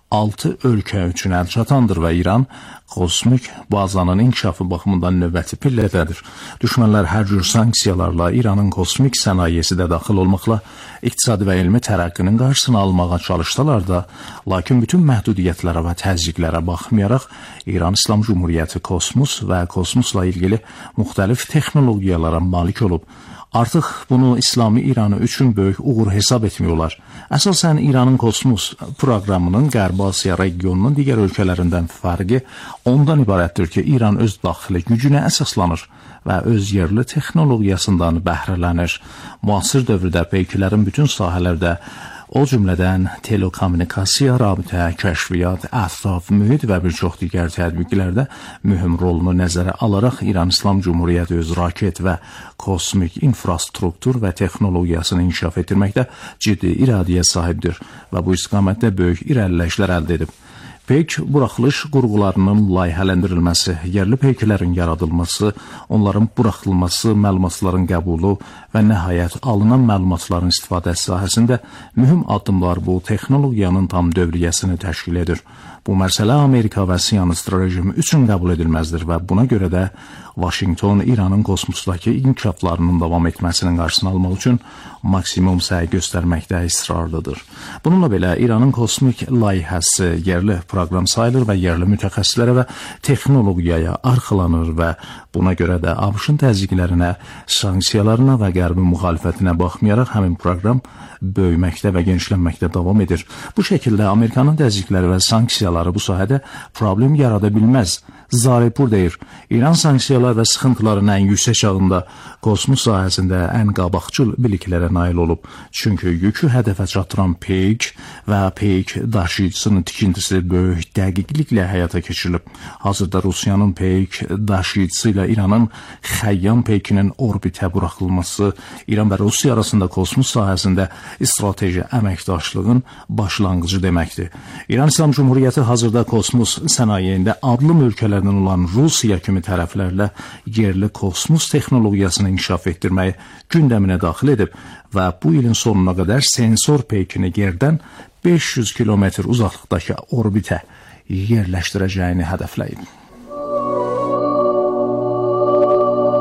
6 ölkə üçün əlçatandır və İran kosmik bazanın inkişafı baxımından növbəti pillədədir. Düşmənlər hər cür sanksiyalarla İranın kosmik sənayesi də daxil olmaqla iqtisadi və elmi tərəqqinin qarşısını almağa çalışsalar da, lakin bütün məhdudiyyətlərə və təzyiqlərə baxmayaraq İran İslam Cumhuriyyəti kosmos və kosmosla ilgili müxtəlif texnologiyalara malik olub. Artıq bunu İslami İranı üçün böyük uğur hesab etmiyorlar. Əsasən İranın kosmos proqramının Qərbi Asiya regionunun digər ölkələrindən fərqi ondan ibarətdir ki, İran öz daxili gücünə əsaslanır və öz yerli texnologiyasından bəhrələnir. Müasir dövrdə peyklərin bütün sahələrdə, o cümlədən telekommunikasiya, rabitə, kəşfiyyat, ətraf mühit və bir çox digər tədbiqlərdə mühüm rolunu nəzərə alaraq İran İslam Cumhuriyyəti öz raket və kosmik infrastruktur və texnologiyasını inkişaf etdirməkdə ciddi iradəyə sahibdir və bu istiqamətdə böyük irəliləyişlər əldə edib. Peyk buraxılış qurğularının layihələndirilməsi, yerli peyklərin yaradılması, onların buraxılması, məlumatların qəbulu və nəhayət alınan məlumatların istifadəsi sahəsində mühüm addımlar bu texnologiyanın tam dövriyyəsini təşkil edir. Bu məsələ Amerika və Siyonist rejimi üçün qəbul edilməzdir və buna görə də Vaşinqton İranın kosmosdakı inkişaflarının davam etməsinin qarşısını almaq üçün maksimum səy göstərməkdə israrlıdır. Bununla belə İranın kosmik layihəsi yerli proqram sayılır və yerli mütəxəssislərə və texnologiyaya arxalanır və buna görə də ABŞ-ın təzyiqlərinə, sanksiyalarına və qərbi müxalifətinə baxmayaraq həmin proqram böyüməkdə və genişlənməkdə davam edir. Bu şəkildə Amerikanın təzyiqləri və sanksiyaları bu sahədə problem yarada bilməz. Zarepur deyir, İran sanksiyalar və sıxıntıların ən yüksək çağında kosmos sahəsində ən qabaqcıl biliklərə nail olub. Çünki yükü hədəfə çatdıran peyk və peyk daşıyıcısının tikintisi böyük dəqiqliklə həyata keçirilib. Hazırda Rusiyanın peyk daşıyıcısı ilə İranın Xəyyam peykinin orbitə buraxılması İran və Rusiya arasında kosmos sahəsində strateji əməkdaşlığın başlanğıcı deməkdir. İran İslam Cumhuriyyəti hazırda kosmos sənayesində adlı ölkələrdən olan Rusiya kimi tərəflərlə yerli kosmos texnologiyasını inkişaf etdirməyi gündəminə daxil edib və bu ilin sonuna qədər sensor peykini yerdən 500 kilometr uzaqlıqdakı orbitə yerləşdirəcəyini hədəfləyib.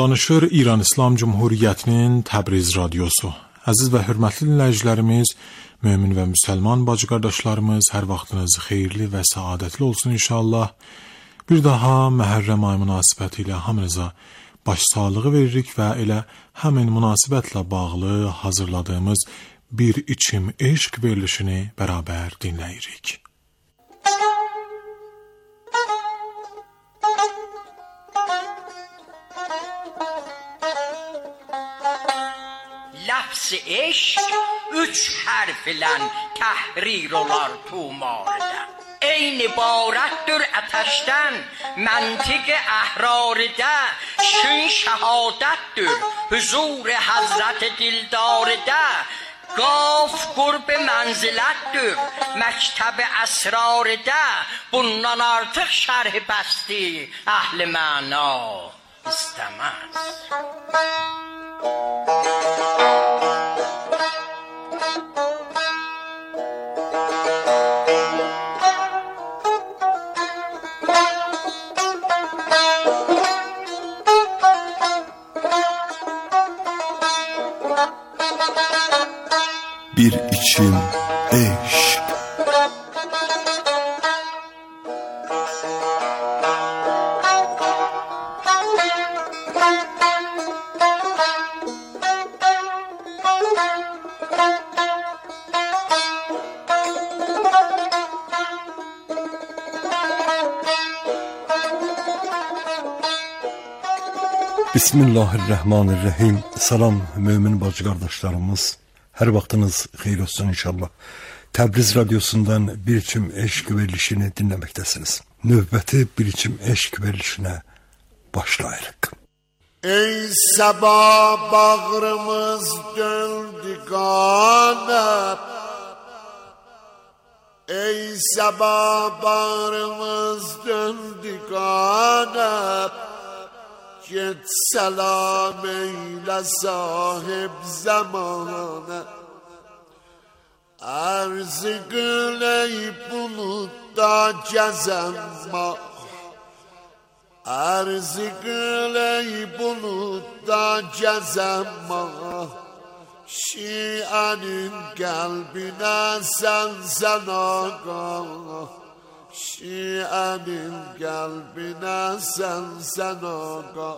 danışır İran İslam Cumhuriyyətinin Təbriz radiosu. Əziz və hörmətli dinləyicilərimiz, mömin və müsəlman bacı qardaşlarımız, hər vaxtınız xeyirli və səadətli olsun inşallah. Bir daha Məhərrəm ayı münasibəti ilə hamınıza başsağlığı veririk və elə həmin münasibətlə bağlı hazırladığımız Bir İçim Eşq verilişini bərabər dinləyirik. Lafz eşq 3 harf ilə təhrir olar tumarda. Eyni ibarətdir ətəşdən, məntiq əhrarda, şün şəhadətdir, huzur Həzrət Dildarda. Qaf qurb mənzilətdir, məktəb əsrarda, bundan artıq şərh bəsti əhl-i məna istəməz. Bir içim eşq. Bismillahirrahmanirrahim. Salam mömin bacı qardaşlarımız. Hər vaxtınız xeyir olsun inşallah. Təbriz radiosundan Bir İçim Eşq verilişini dinləməkdəsiniz. Növbəti Bir İçim Eşq verilişinə başlayırıq. Ey sabah bağrımız döndü qana, ey sabah bağrımız döndü qana, get selam eyle sahip zamana. Arz-ı güley bulutta gezen mah, arz-ı güley bulutta gezen mah. Şia'nın kalbine sen ağa, Şia'nın kalbine sen ağa.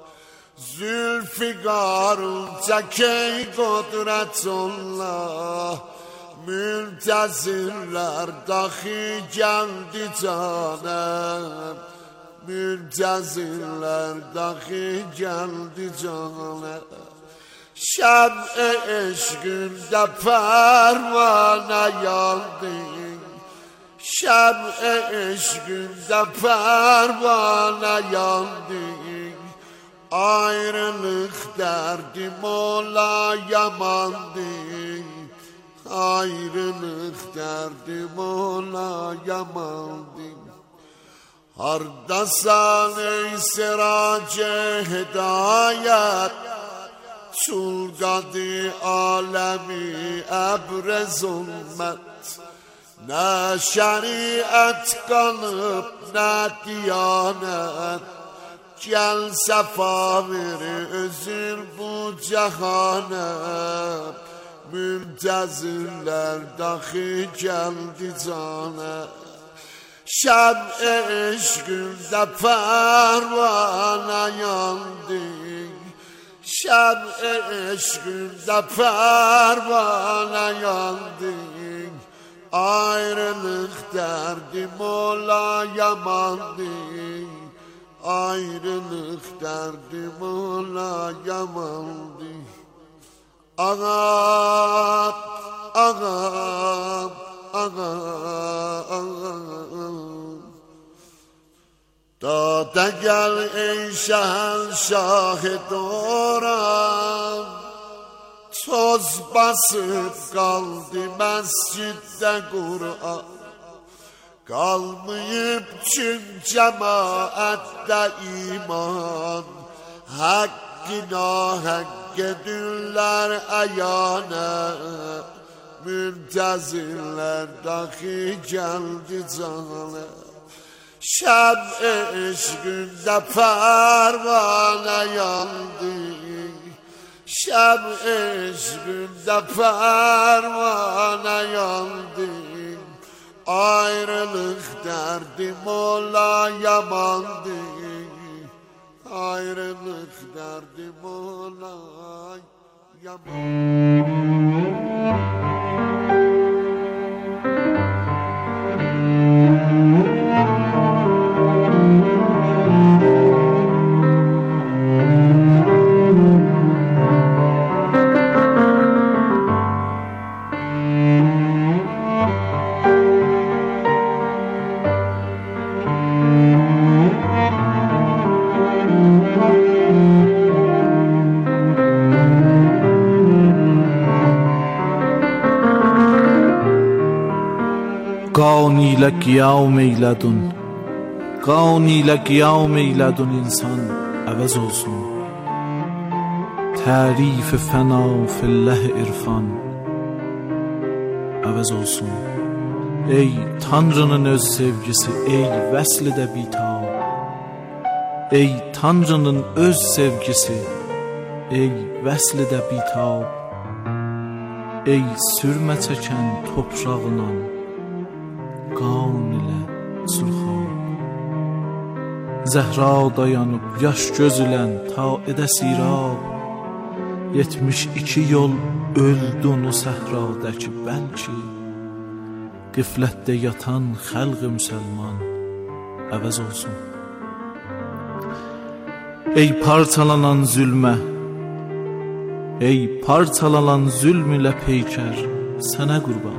Zülfikarın çekey kudretullah, Mültezirler dahi geldi canım, Mültezirler dahi geldi canım. Şem-i eşkinde pervane yandın, Şem-i eşkinde pervane yandın. Ayrılık derdim ola yamandı, ayrılık derdim ola yamandı. Hardasan ey sirac-ı hidayet, Sulgadı alemi ebre zulmet. Ne şeriat kalıp ne diyanet, Gel sefa ver özür bu cehane. Mültezirler dahi geldi cana. Şem-i eşkinde pervane yandın, Şem-i eşkinde pervane yandın. Ayrılık derdim ola yamandın, Ayrılık derdim ola yamandı. Ağam, ağam, ağam. Dada gel ey şehenzâh-ı Doran, Toz basıp kaldı mescidde Kur'an. Kalmayıp çün cemaette iman, Hakkına hak edürler ayana. Müntezirler dahi geldi cana. şeb eşkinde pervane yandı, şeb eşkinde pervane yandı. Ayrılık derdim ola yamandı, ayrılık derdim ola yamandı. قان ilə qiyam eylədun, qan ilə qiyam eylədun, insan əvəz olsun. Tərif fəna filləh irfan əvəz olsun. Ey Tanrının öz sevgisi, ey vəsl-də bitab. Ey Tanrının öz sevgisi, ey vəsl-də bitab. Ey sürmə çəkən toprağınan, qan ilə surxan. Zəhra dayanıb yaş gözülən ta edə sirab. 72 yol öldün o səhrədəki bəlki. Qiflətdə yatan xəlq-i müsəlman əvəz olsun. Ey parçalanan zülmə, ey parçalanan zülm ilə peykər, sənə qurban.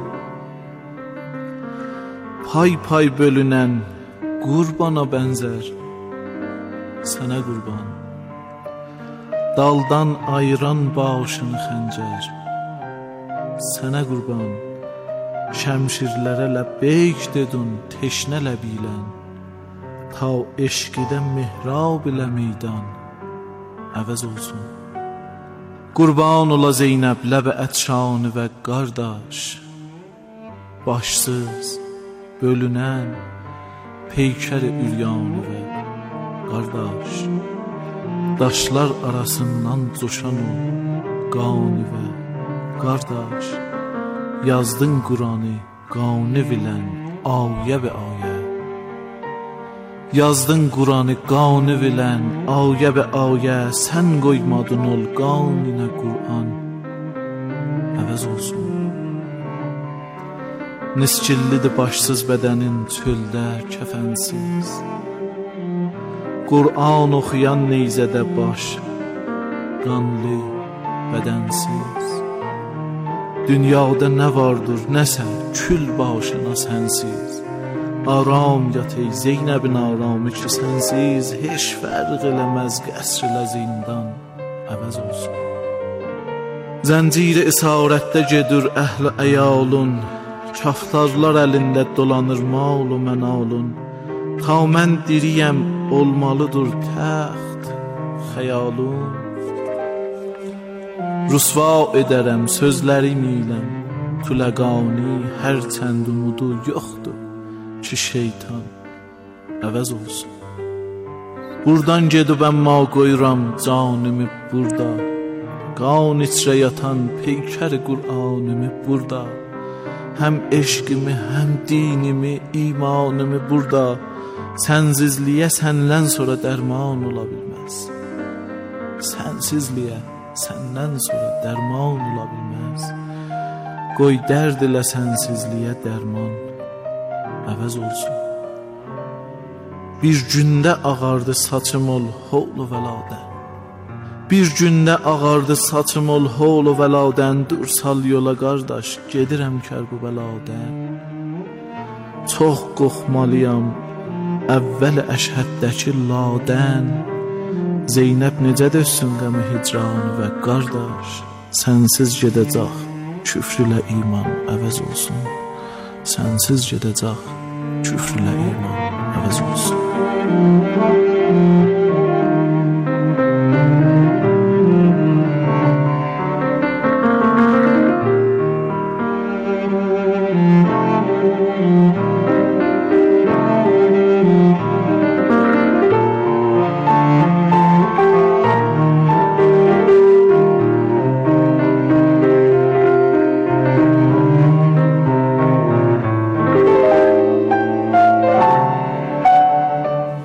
Pay pay bölünən qurbana bənzər, sənə qurban. Daldan ayıran başını xəncər, sənə qurban. Şəmşirlərə ləbbeyk dedun teşnə ləbilən, ta eşqidə mihrab ilə meydan əvəz olsun. Qurban ola Zeynəb ləbə ətşanı və qardaş, başsız bölünən peykər-i üryanı və qardaş. Daşlar arasından coşan o qanı və qardaş. Yazdın Qur'anı qanı bilən ayə və ayə. Yazdın Qur'anı qanı bilən ayə və ayə. Sən qoymadın ol qanına Qur'an əvəz olsun. Nisçillidir başsız bədənin çöldə kəfənsiz. Qur'an oxuyan neyzədə baş qanlı bədənsiz. Dünyada nə vardır nəsə kül başına sənsiz. Aram yat ey Zeynəbin aramı ki sənsiz heç fərq eləməz qəsr ilə zindan əvəz olsun. Zəncir-i isarətdə gedir əhl-i əyalun, kaftarlar əlində dolanır mal-u mənalun. Ta mən diriyəm olmalıdır təxt xəyalun. Rüsva edərəm sözlərim iləm tüləqani, hərçənd umudu yoxdur ki şeytan əvəz olsun. Burdan gedib əmma qoyuram canımı burada, qan içrə yatan peykər-i Qur'anımı burada. Həm eşqimi, həm dinimi, imanımı burada. Sənsizliyə səndən sonra dərman ola bilməz. Sənsizliyə səndən sonra dərman ola bilməz. Qoy dərd ilə sənsizliyə dərman əvəz olsun. Bir gündə ağardı saçım ol hovlu vəladən. Bir gündə ağardı saçım ol hovlu vəladən. Dur sal yola qardaş, gedirəm Kərbəladən. Çox qorxmalıyam əvvəl əşhəddəki ladən. Zeynəb necə dössün qəmi hicranı və qardaş. Sənsiz gedəcək küfr ilə iman əvəz olsun. Sənsiz gedəcək küfr ilə iman əvəz olsun.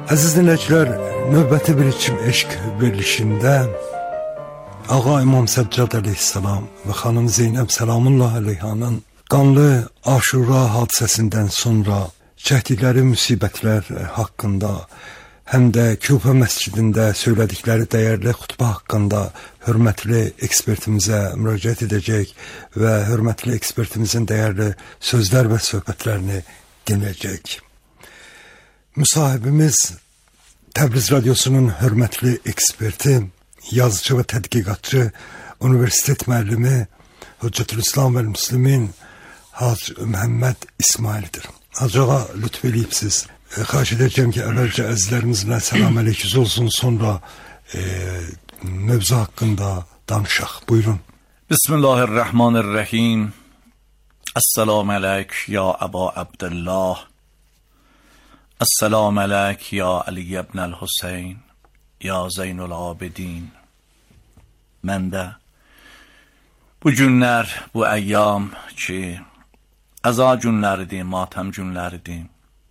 Əziz dinləyicilər, növbəti bir içim eşq verilişində Ağa İmam Səccad əleyhissalam və xanım Zeynəb Səlamullah əleyhanın qanlı Aşura hadisəsindən sonra çəkdikləri müsibətlər haqqında, həm də Küfə məscidində söylədikləri dəyərli xutbə haqqında hörmətli ekspertimizə müraciət edəcək və hörmətli ekspertimizin dəyərli sözlər və söhbətlərini dinləyəcək. Müsahibimiz Təbriz Radiosunun hörmətli eksperti, yazıcı və tədqiqatçı, universitet müəllimi Hüccətülislam və Müslimin Hacı Məhəmməd İsmaildir. Hacı ağa, lütf eləyibsiz. Xahiş edəcəm ki, əvvəlcə əzizlərimizlə salam əleykiz olsun, sonra mövzu haqqında danışaq. Buyurun. Bismillahirrahmanirrahim. Esselamu aleyk ya Aba Abdullah. Esselamu aleyk ya Ali ibn el-Hüseyin. Ya Zeynul Abidin. Mən də bu günlər, bu əyyam ki, əza günləridir, matəm günləridir.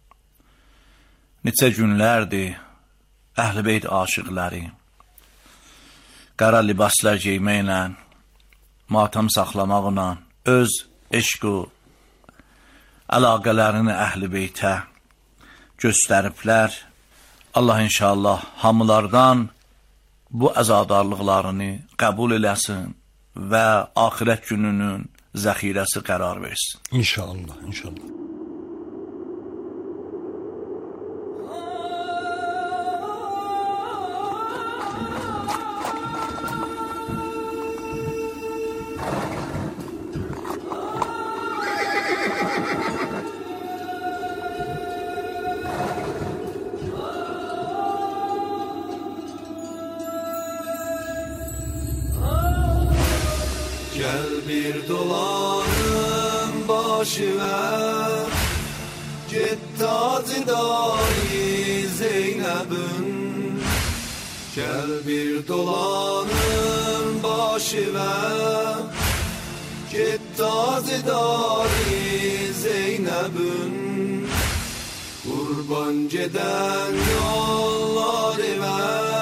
Neçə günlərdir Əhl-i Beyt aşıqları qara libaslar giyməklə, matəm saxlamaqla öz eşq və əlaqələrini Əhl-i Beytə göstəriblər. Allah inşallah hamılardan bu əzadarlıqlarını qəbul eləsin və axirət gününün zəxirəsi qərar versin. İnşallah, inşallah. Gel bir dolanım başıma, git tacıdari Zeynep'in. Gel bir dolanım başıma, git tacıdari Zeynep'in. Kurban geden yollarıma,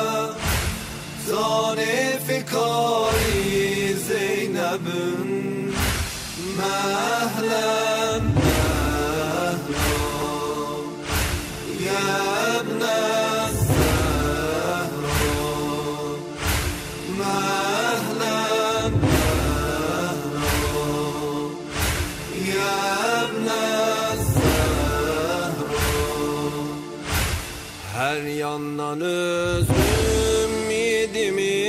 zane fikari Zeynep'in. Mehlem mehlam ya ebne Zehra. Mehlem mehlam ya ebne Zehra. Her yandan öz ümidimi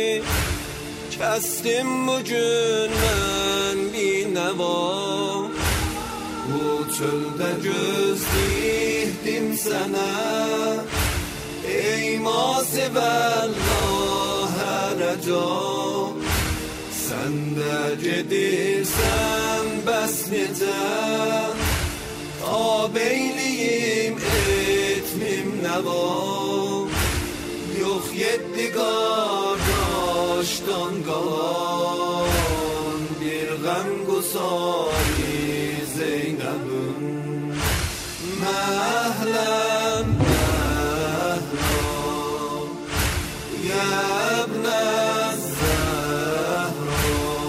kestim bugün ben bir neva. Bu çölde göz diktim sana, ey masibellah hereca. Sen de gedirsen besnete, ta beyliyim etmim neva. Yok yetti kardeşten kalan bir gam gusari Zeynep'in. Mehlem mehlam ya ebne Zehra.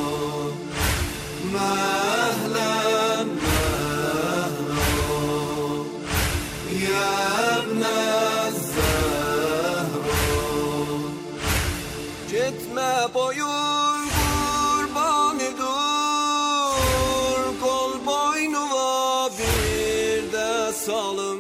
Mehlem mehlam ya ebne Zehra. Gitme boyun